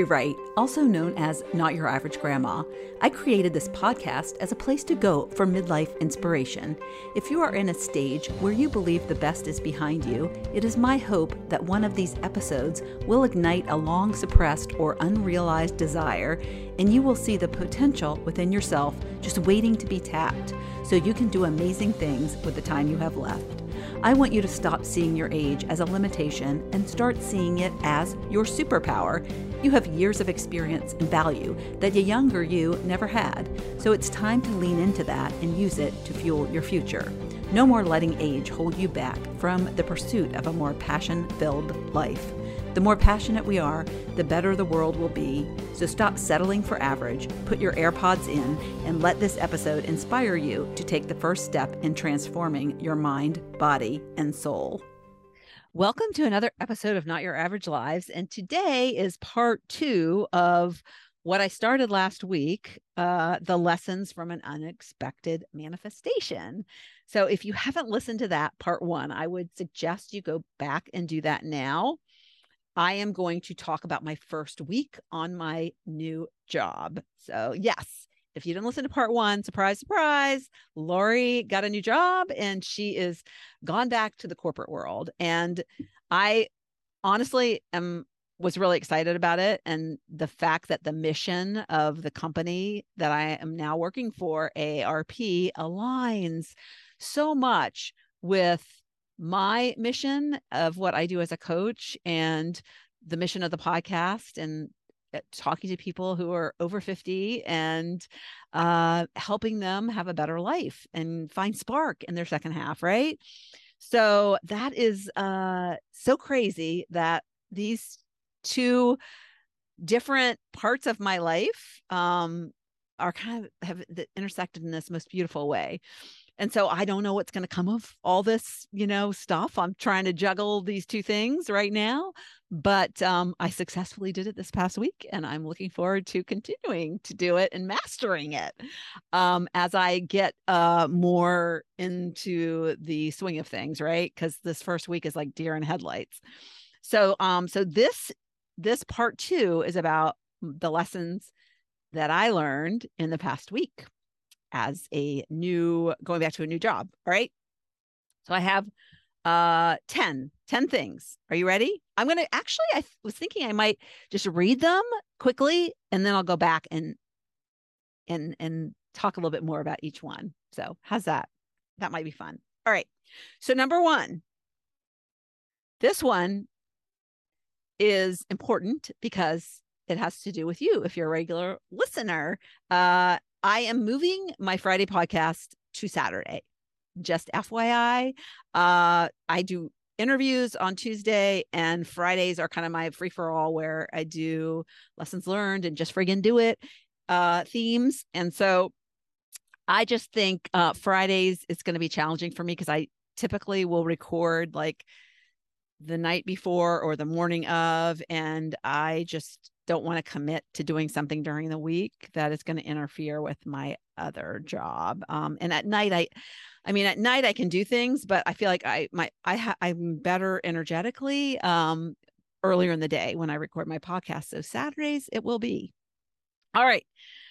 Lori Wright, also known as Not Your Average Grandma. I created this podcast as a place to go for midlife inspiration. If you are in a stage where you believe the best is behind you, it is my hope that one of these episodes will ignite a long suppressed or unrealized desire, and you will see the potential within yourself just waiting to be tapped, so you can do amazing things with the time you have left. I want you to stop seeing your age as a limitation and start seeing it as your superpower. You have years of experience and value that the younger you never had, so it's time to lean into that and use it to fuel your future. No more letting age hold you back from the pursuit of a more passion-filled life. The more passionate we are, the better the world will be. So stop settling for average, put your AirPods in, and let this episode inspire you to take the first step in transforming your mind, body, and soul. Welcome to another episode of Not Your Average Lives. And today is part 2 of what I started last week, the lessons from an unexpected manifestation. So if you haven't listened to that part 1, I would suggest you go back and do that now. I am going to talk about my first week on my new job. So yes, if you didn't listen to part 1, surprise, surprise, Lori got a new job and she is gone back to the corporate world. And I honestly was really excited about it. And the fact that the mission of the company that I am now working for, AARP, aligns so much with my mission of what I do as a coach and the mission of the podcast and talking to people who are over 50 and helping them have a better life and find spark in their second half, right? So that is so crazy that these two different parts of my life are kind of have intersected in this most beautiful way. And so I don't know what's going to come of all this, stuff. I'm trying to juggle these two things right now, but I successfully did it this past week, and I'm looking forward to continuing to do it and mastering it as I get more into the swing of things, right? Because this first week is like deer in headlights. So, this part 2 is about the lessons that I learned in the past week as going back to a new job. All right. So I have 10 things. Are you ready? I was thinking I might just read them quickly and then I'll go back and talk a little bit more about each one. So how's that? That might be fun. All right. So number 1, this one is important because it has to do with you. If you're a regular listener, I am moving my Friday podcast to Saturday. Just FYI, I do interviews on Tuesday, and Fridays are kind of my free-for-all where I do lessons learned and just friggin' do it themes. And so I just think Fridays is going to be challenging for me because I typically will record like the night before or the morning of, and I just don't want to commit to doing something during the week that is going to interfere with my other job. And at night, at night I can do things, but I feel like I'm better energetically earlier in the day when I record my podcast. So Saturdays it will be. All right.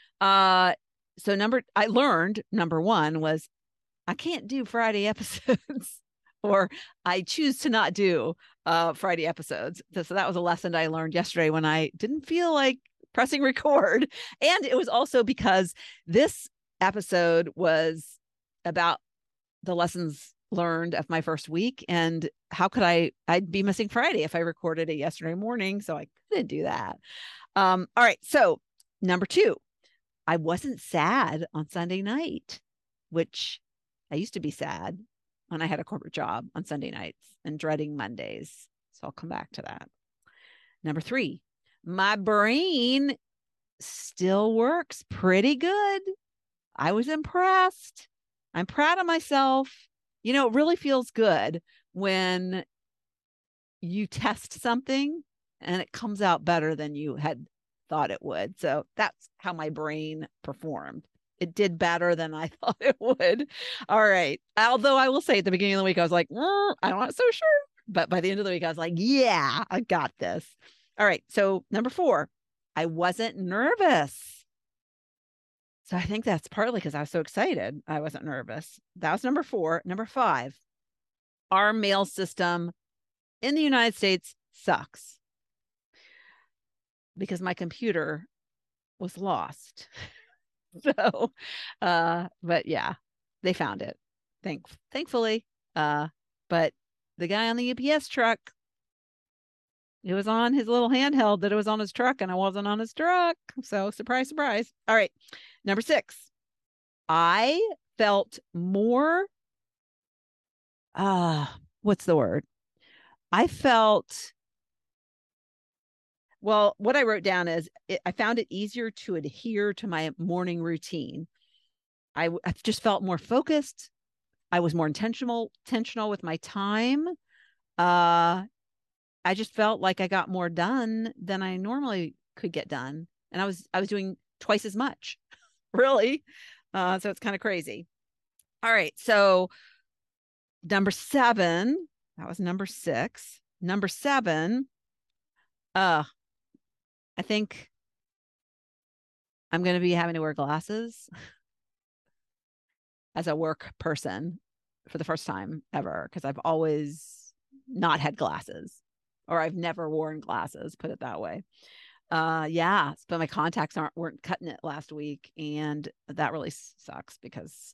So I learned number 1 was I can't do Friday episodes. Or I choose to not do Friday episodes. So that was a lesson I learned yesterday when I didn't feel like pressing record. And it was also because this episode was about the lessons learned of my first week. And how could I'd be missing Friday if I recorded it yesterday morning. So I couldn't do that. All right. So number 2, I wasn't sad on Sunday night, which I used to be sad when I had a corporate job on Sunday nights and dreading Mondays. So I'll come back to that. Number 3, my brain still works pretty good. I was impressed. I'm proud of myself. It really feels good when you test something and it comes out better than you had thought it would. So that's how my brain performed. It did better than I thought it would. All right. Although I will say at the beginning of the week, I was like, I'm not so sure. But by the end of the week, I was like, yeah, I got this. All right. So number 4, I wasn't nervous. So I think that's partly because I was so excited. I wasn't nervous. That was number 4. Number 5, our mail system in the United States sucks because my computer was lost. So, but yeah, they found it. Thankfully. But the guy on the UPS truck, it was on his little handheld that it was on his truck and I wasn't on his truck. So surprise, surprise. All right. Number 6, I felt more, what's the word? I felt, well, what I wrote down is I found it easier to adhere to my morning routine. I just felt more focused. I was more intentional with my time. I just felt like I got more done than I normally could get done. And I was doing twice as much, really. So it's kind of crazy. All right. So number 7, that was number 6. Number 7, I think I'm going to be having to wear glasses as a work person for the first time ever, because I've always not had glasses, or I've never worn glasses, put it that way. Yeah, but my contacts weren't cutting it last week, and that really sucks because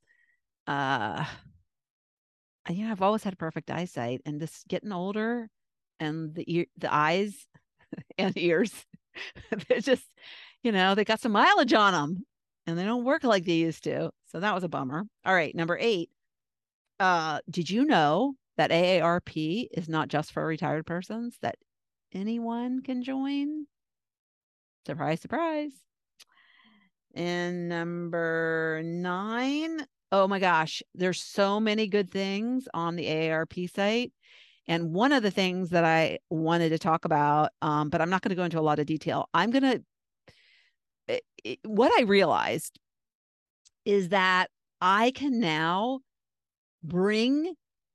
I've always had perfect eyesight, and this getting older and the eyes and ears, they're just, they got some mileage on them and they don't work like they used to. So that was a bummer. All right, number 8. Did you know that AARP is not just for retired persons, that anyone can join? Surprise, surprise. And number 9, oh my gosh, there's so many good things on the AARP site. And one of the things that I wanted to talk about, but I'm not going to go into a lot of detail. What I realized is that I can now bring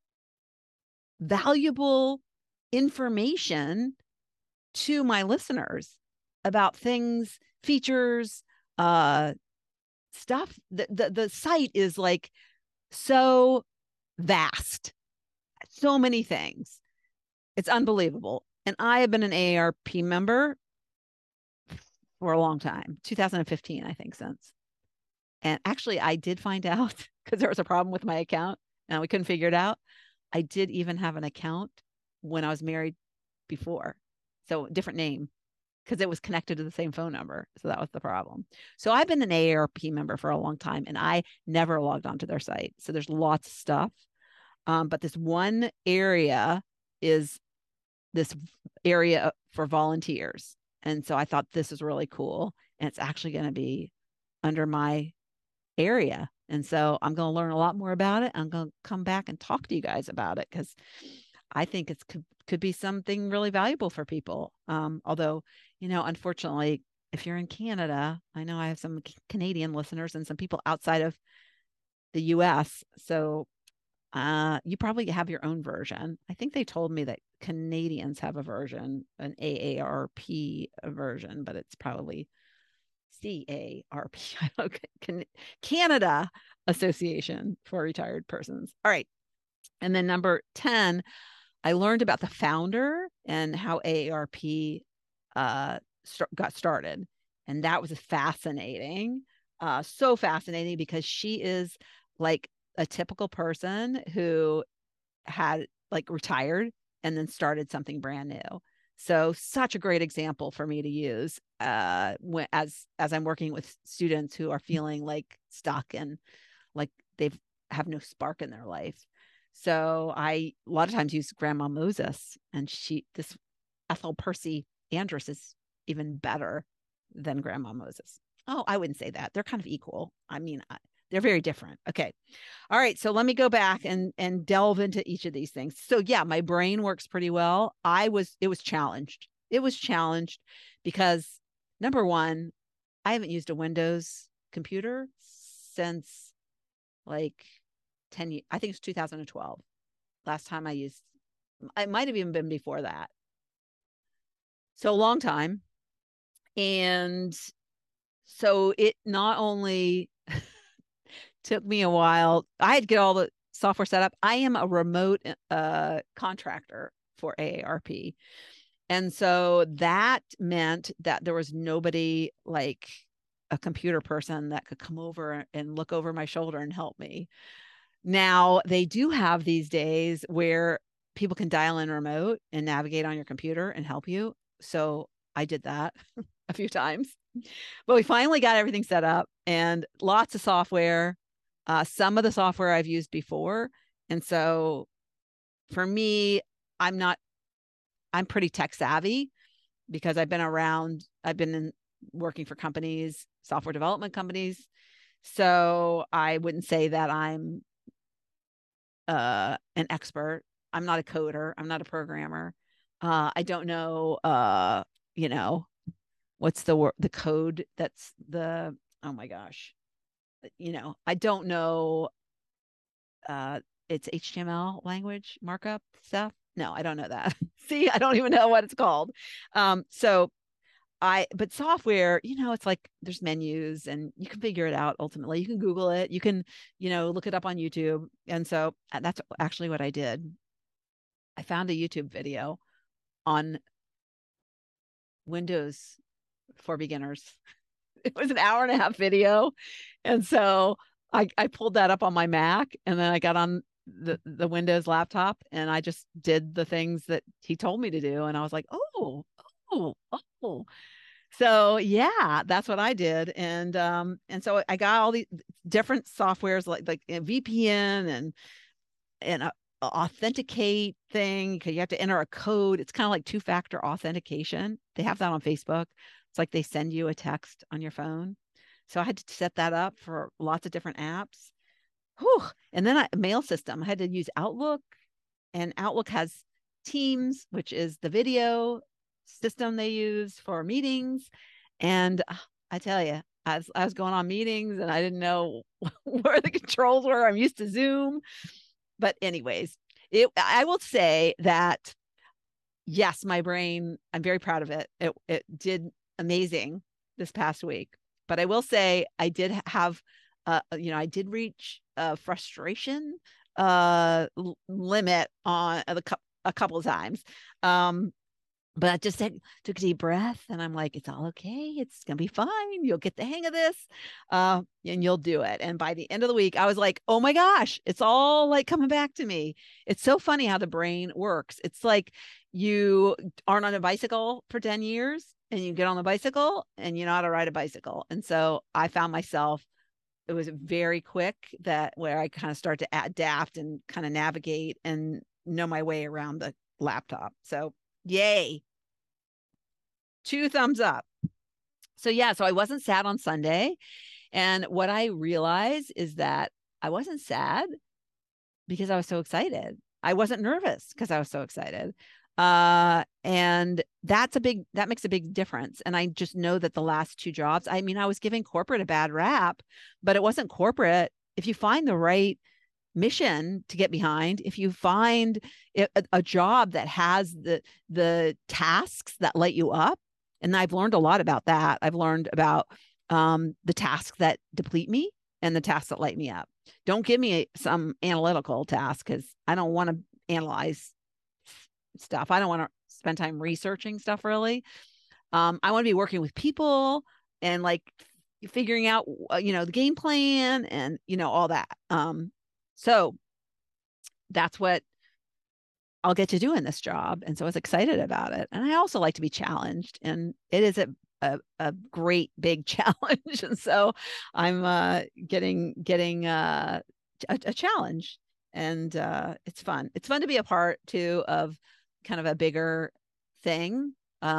valuable information to my listeners about things, features, stuff. The site is like so vast, so many things. It's unbelievable. And I have been an AARP member for a long time, 2015, I think, since. And actually, I did find out, because there was a problem with my account and we couldn't figure it out. I did even have an account when I was married before. So different name, because it was connected to the same phone number. So that was the problem. So I've been an AARP member for a long time, and I never logged onto their site. So there's lots of stuff. But this one area is this area for volunteers. And so I thought this is really cool. And it's actually going to be under my area. And so I'm going to learn a lot more about it. I'm going to come back and talk to you guys about it, because I think it could be something really valuable for people. Although, unfortunately, if you're in Canada, I know I have some Canadian listeners and some people outside of the US. So you probably have your own version. I think they told me that Canadians have a version, an AARP version, but it's probably CARP, Canada Association for Retired Persons. All right. And then number 10, I learned about the founder and how AARP got started. And that was fascinating. So fascinating, because she is like a typical person who had retired and then started something brand new. So such a great example for me to use as I'm working with students who are feeling like stuck and like they've have no spark in their life. So I a lot of times use Grandma Moses, and this Ethel Percy Andrus is even better than Grandma Moses. Oh, I wouldn't say that. They're kind of equal. I mean, they're very different. Okay. All right. So let me go back and delve into each of these things. So yeah, my brain works pretty well. It was challenged. It was challenged because, number one, I haven't used a Windows computer since like 10 years. I think it's 2012. Last time I used, it might have even been before that. So a long time. And so it not only took me a while, I had to get all the software set up. I am a remote contractor for AARP. And so that meant that there was nobody like a computer person that could come over and look over my shoulder and help me. Now, they do have these days where people can dial in remote and navigate on your computer and help you. So I did that a few times, but we finally got everything set up and lots of software. Some of the software I've used before. And so for me, I'm pretty tech savvy because I've been working for companies, software development companies. So I wouldn't say that I'm an expert. I'm not a coder. I'm not a programmer. I don't know, you know, what's the code that's oh my gosh. I don't know, uh, it's HTML language markup stuff. No, I don't know that. See, I don't even know what it's called. So but software, it's like there's menus and you can figure it out ultimately. You can Google it. You can, look it up on YouTube. And so that's actually what I did. I found a YouTube video on Windows for beginners. It was an hour and a half video. And so I pulled that up on my Mac and then I got on the Windows laptop and I just did the things that he told me to do. And I was like, oh. So yeah, that's what I did. And so I got all these different softwares like VPN and a authenticate thing, because you have to enter a code. It's kind of like two-factor authentication. They have that on Facebook. It's like they send you a text on your phone. So I had to set that up for lots of different apps. Whew. And then mail system. I had to use Outlook, and Outlook has Teams, which is the video system they use for meetings. And I tell you, I was going on meetings and I didn't know where the controls were. I'm used to Zoom. But anyways, I will say that, yes, my brain, I'm very proud of it. It did amazing this past week. But I will say I did have, I did reach a frustration limit on a couple of times. But I just took a deep breath and I'm like, it's all okay. It's going to be fine. You'll get the hang of this, and you'll do it. And by the end of the week, I was like, oh my gosh, it's all like coming back to me. It's so funny how the brain works. It's like you aren't on a bicycle for 10 years and you get on the bicycle and you know how to ride a bicycle. And so I found myself, it was very quick where I kind of start to adapt and kind of navigate and know my way around the laptop. So yay. 2 thumbs up. So yeah, so I wasn't sad on Sunday. And what I realized is that I wasn't sad because I was so excited. I wasn't nervous because I was so excited. And that makes a big difference. And I just know that the last 2 jobs, I mean, I was giving corporate a bad rap, but it wasn't corporate. If you find the right mission to get behind, if you find a job that has the tasks that light you up, and I've learned a lot about that. I've learned about the tasks that deplete me and the tasks that light me up. Don't give me some analytical task because I don't want to analyze stuff. I don't want to spend time researching stuff really. I want to be working with people and like figuring out the game plan and all that. So that's what I'll get to do in this job. And so I was excited about it. And I also like to be challenged, and it is a great big challenge. And so I'm getting a challenge, and it's fun. It's fun to be a part too of kind of a bigger thing.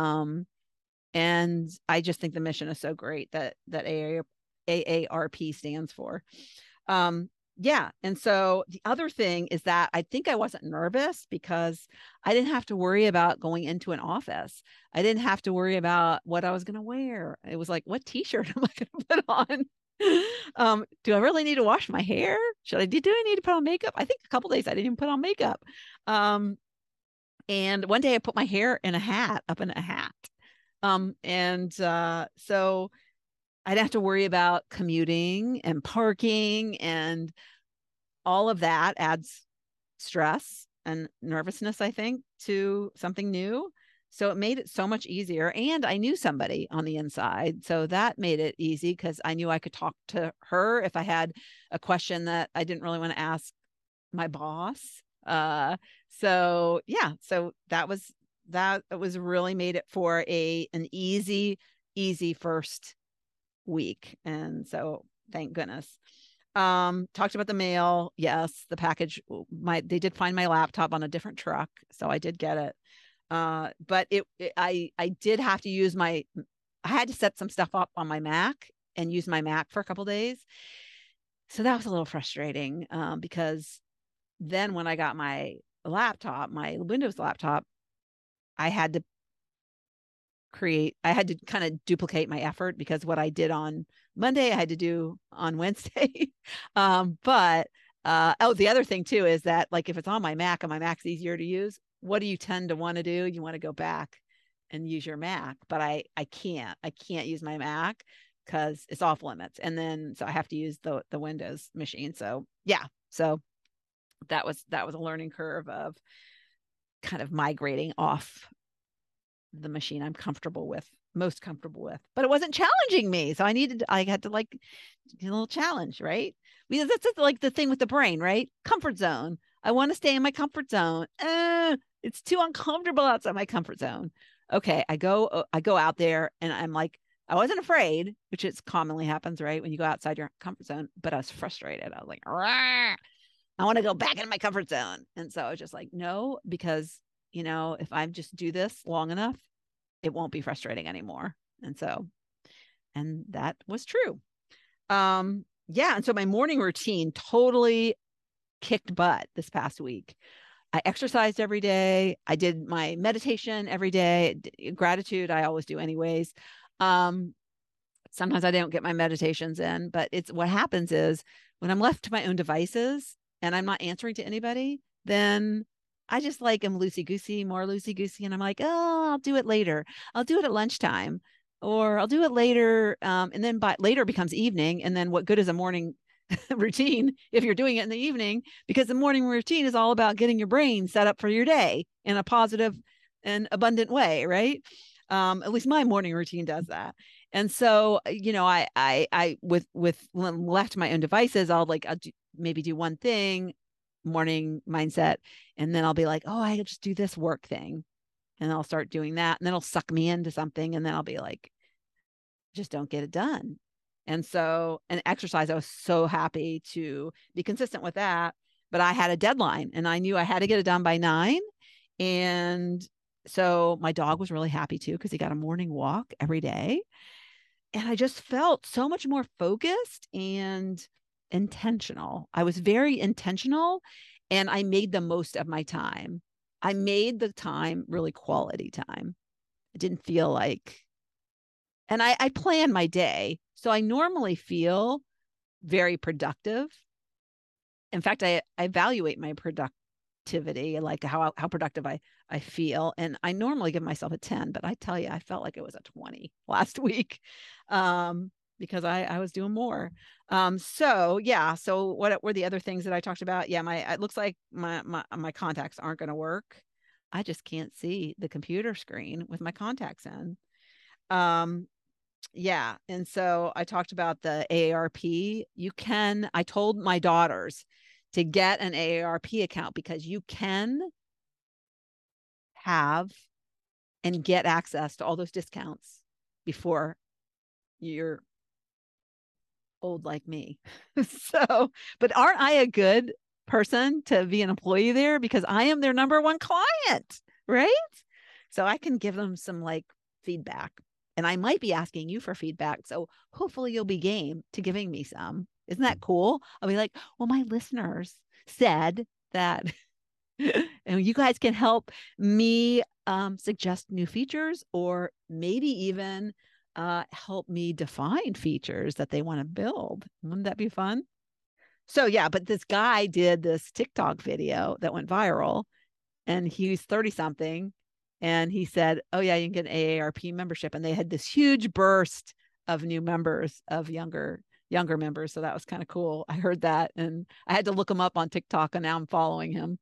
And I just think the mission is so great that AARP stands for. Yeah. And so the other thing is that I think I wasn't nervous because I didn't have to worry about going into an office. I didn't have to worry about what I was going to wear. It was like, what t-shirt am I going to put on? Do I really need to wash my hair? Do I need to put on makeup? I think a couple days I didn't even put on makeup. And one day I put my hair in a hat, up in a hat. So I'd have to worry about commuting and parking, and all of that adds stress and nervousness, I think, to something new. So it made it so much easier. And I knew somebody on the inside. So that made it easy because I knew I could talk to her if I had a question that I didn't really want to ask my boss. So yeah, so that was really made it for an easy first week. And so thank goodness. Talked about the mail. Yes, the package, they did find my laptop on a different truck, so I did get it. But I did have to use I had to set some stuff up on my Mac and use my Mac for a couple days. So that was a little frustrating, because then when I got my laptop, my Windows laptop, I had to kind of duplicate my effort, because what I did on Monday, I had to do on Wednesday. But the other thing too is that, like, if it's on my Mac and my Mac's easier to use, what do you tend to want to do? You want to go back and use your Mac, but I can't use my Mac because it's off limits. And then, so I have to use the Windows machine. So yeah, so that was a learning curve of kind of migrating off the machine I'm most comfortable with, but it wasn't challenging me. So I had to like get a little challenge, right? Because that's like the thing with the brain, right? Comfort zone. I want to stay in my comfort zone. It's too uncomfortable outside my comfort zone. Okay. I go out there and I'm like, I wasn't afraid, which is commonly happens, right? When you go outside your comfort zone, but I was frustrated. I was like, Rawr! I want to go back into my comfort zone. And so I was just like, no, because if I just do this long enough, it won't be frustrating anymore. And that was true. Yeah. And so my morning routine totally kicked butt this past week. I exercised every day. I did my meditation every day. Gratitude, I always do anyways. Sometimes I don't get my meditations in, but what happens is when I'm left to my own devices and I'm not answering to anybody, then I just like am more loosey goosey. And I'm like, oh, I'll do it later. I'll do it at lunchtime, or I'll do it later. And then later becomes evening. And then what good is a morning routine if you're doing it in the evening? Because the morning routine is all about getting your brain set up for your day in a positive and abundant way, right? At least my morning routine does that. And so, I with left to my own devices, I'll maybe do one thing, morning mindset, and then I'll be like, oh, I just do this work thing, and I'll start doing that, and then it'll suck me into something, and then I'll be like, just don't get it done. And exercise, I was so happy to be consistent with that, but I had a deadline and I knew I had to get it done by 9. And so my dog was really happy too, because he got a morning walk every day. And I just felt so much more focused and intentional. I was very intentional, and I made the most of my time. I made the time really quality time. It didn't feel like, and I plan my day. So I normally feel very productive. In fact, I evaluate my productivity, like how productive I feel. And I normally give myself a 10, but I tell you, I felt like it was a 20 last week, because I was doing more. So yeah. So what were the other things that I talked about? Yeah, it looks like my contacts aren't going to work. I just can't see the computer screen with my contacts in. Yeah. And so I talked about the AARP. I told my daughters to get an AARP account, because you can have and get access to all those discounts before you're old like me. But aren't I a good person to be an employee there, because I am their number one client, right? So I can give them some feedback, and I might be asking you for feedback. So hopefully you'll be game to giving me some. Isn't that cool? I'll be like, well, my listeners said that, and you guys can help me suggest new features, or maybe even help me define features that they want to build. Wouldn't that be fun? So yeah, but this guy did this TikTok video that went viral, and he's 30 something, And he said, oh yeah, you can get an AARP membership. And they had this huge burst of new members, of younger members. So that was kind of cool. I heard that, and I had to look him up on TikTok, and now I'm following him.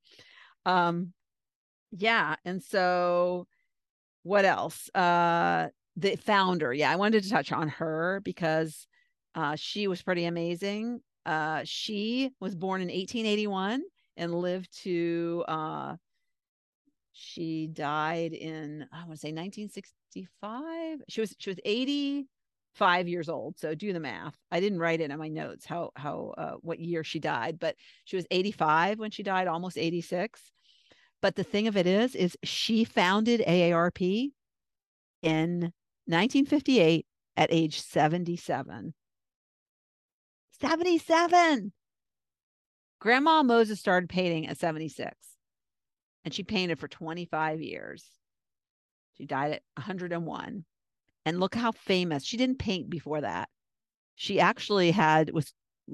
Yeah. And so what else? The founder. Yeah, I wanted to touch on her because she was pretty amazing. She was born in 1881 and lived to she died in, I want to say 1965. She was 85 years old. So do the math. I didn't write it in my notes what year she died, but she was 85 when she died, almost 86. But the thing of it is she founded AARP in 1958 at age 77. 77. Grandma Moses started painting at 76, and she painted for 25 years. She died at 101. And look how famous. She didn't paint before that. She actually was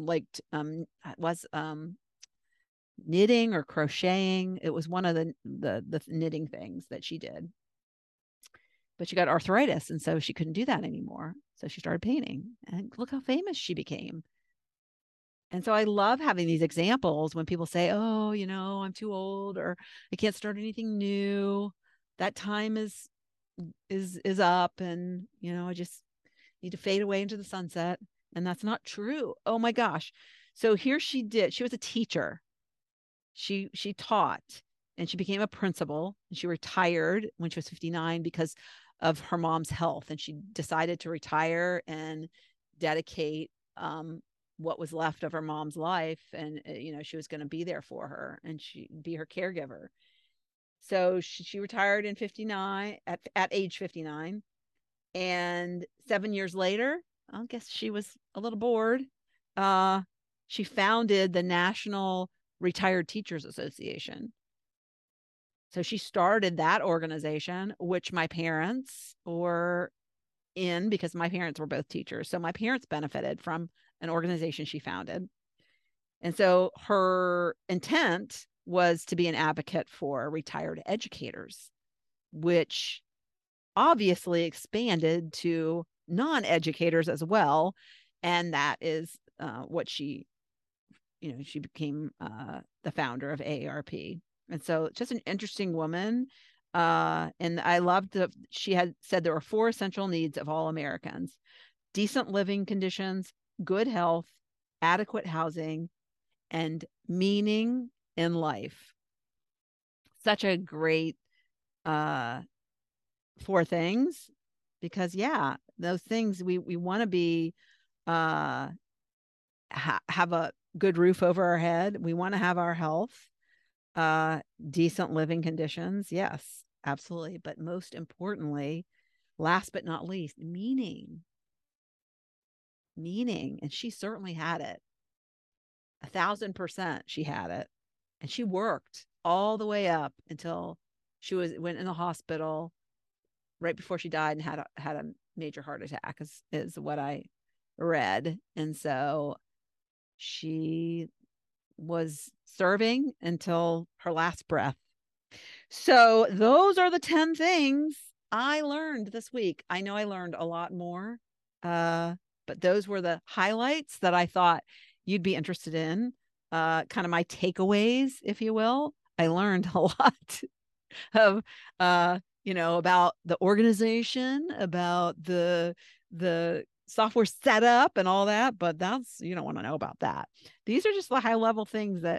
knitting or crocheting. It was one of the knitting things that she did. But she got arthritis, and so she couldn't do that anymore. So she started painting, and look how famous she became. And so I love having these examples when people say, oh, I'm too old, or I can't start anything new. That time is up, and I just need to fade away into the sunset. And that's not true. Oh my gosh. So here she was a teacher. She taught, and she became a principal, and she retired when she was 59 because of her mom's health. And she decided to retire and dedicate what was left of her mom's life. And, she was going to be there for her, and she'd be her caregiver. So she retired in 59 at age 59. And 7 years later, I guess she was a little bored. She founded the National Retired Teachers Association. So she started that organization, which my parents were in, because my parents were both teachers. So my parents benefited from an organization she founded. And so her intent was to be an advocate for retired educators, which obviously expanded to non-educators as well. And that is what she became the founder of AARP. And so just an interesting woman. And I loved that she had said there are 4 essential needs of all Americans: decent living conditions, good health, adequate housing, and meaning in life. Such a great 4 things, because those things we want to be have a good roof over our head. We want to have our health, decent living conditions. Yes, absolutely. But most importantly, last but not least, meaning. And she certainly had it. 1,000% she had it. And she worked all the way up until she went in the hospital right before she died and had a major heart attack, is what I read. And so she was serving until her last breath. So those are the 10 things I learned this week. I know I learned a lot more, but those were the highlights that I thought you'd be interested in, kind of my takeaways, if you will. I learned a lot of, about the organization, about the software setup and all that, but you don't want to know about that. These are just the high level things that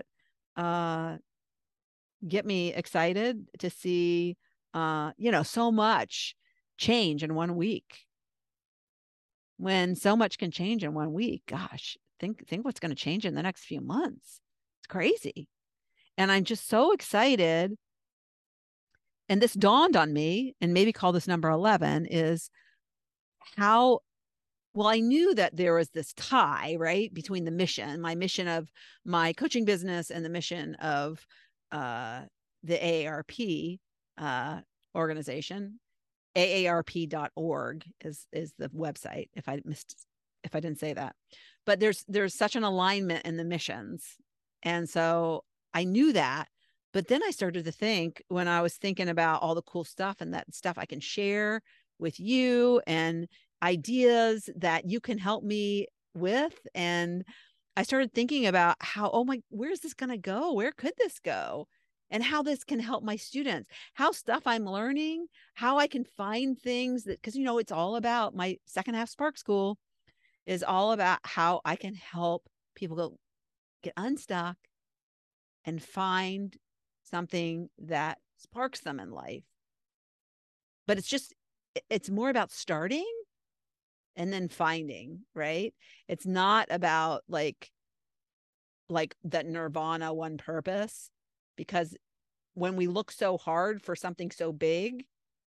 get me excited to see, so much change in 1 week. When so much can change in 1 week, gosh, think what's going to change in the next few months. It's crazy. And I'm just so excited. And this dawned on me, and maybe call this number 11, is how well, I knew that there was this tie, right, between my mission of my coaching business, and the mission of the AARP organization. AARP.org is the website, if I didn't say that. But there's such an alignment in the missions. And so I knew that, But then I started to think, when I was thinking about all the cool stuff and that stuff I can share with you and ideas that you can help me with. And I started thinking about how, oh my, where's this going to go? Where could this go? And how this can help my students, how stuff I'm learning, how I can find things that, because, it's all about my second half Spark School is all about how I can help people get unstuck and find something that sparks them in life. But it's more about starting and then finding, right? It's not about like that nirvana one purpose, because when we look so hard for something so big,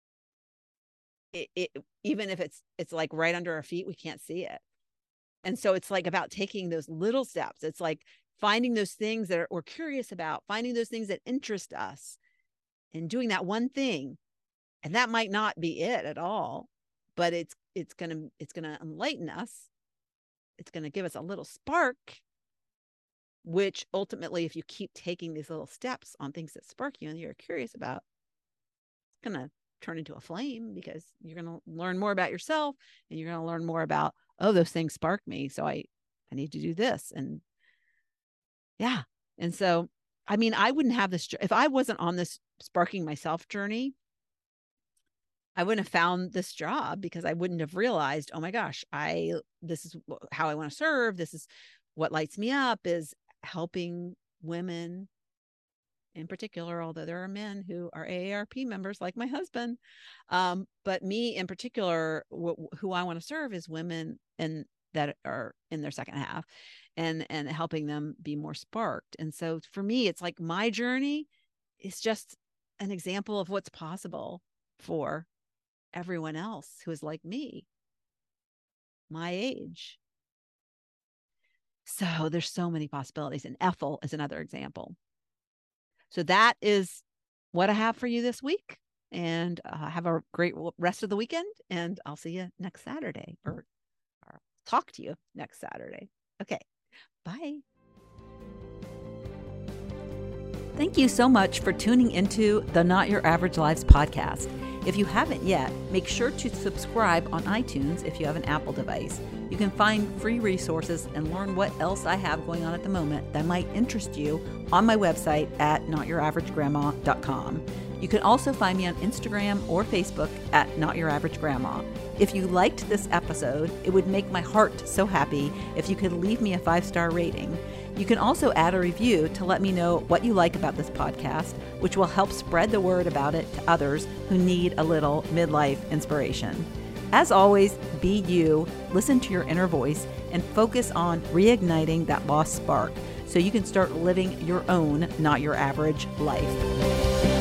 it even if it's like right under our feet, we can't see it. And so it's like about taking those little steps. It's like finding those things that we're curious about, finding those things that interest us, and doing that one thing. And that might not be it at all, but it's gonna enlighten us. It's gonna give us a little spark, which ultimately, if you keep taking these little steps on things that spark you and you're curious about, it's gonna turn into a flame, because you're gonna learn more about yourself, and you're gonna learn more about, oh, those things spark me, so I need to do this. And yeah. And so, I mean, I wouldn't have this if I wasn't on this sparking myself journey. I wouldn't have found this job, because I wouldn't have realized, oh my gosh, this is how I want to serve. This is what lights me up, is helping women in particular, although there are men who are AARP members like my husband. But me in particular, who I want to serve is women that are in their second half, and helping them be more sparked. And so for me, it's like my journey is just an example of what's possible for everyone else who is like me, my age. So there's so many possibilities. And Ethel is another example. So that is what I have for you this week. And have a great rest of the weekend. And I'll see you next Saturday, or talk to you next Saturday. Okay. Bye. Thank you so much for tuning into the Not Your Average Lives podcast. If you haven't yet, make sure to subscribe on iTunes if you have an Apple device. You can find free resources and learn what else I have going on at the moment that might interest you on my website at notyouraveragegrandma.com. You can also find me on Instagram or Facebook at Not Your Average Grandma. If you liked this episode, it would make my heart so happy if you could leave me a 5-star rating. You can also add a review to let me know what you like about this podcast, which will help spread the word about it to others who need a little midlife inspiration. As always, be you, listen to your inner voice, and focus on reigniting that lost spark so you can start living your own Not Your Average life.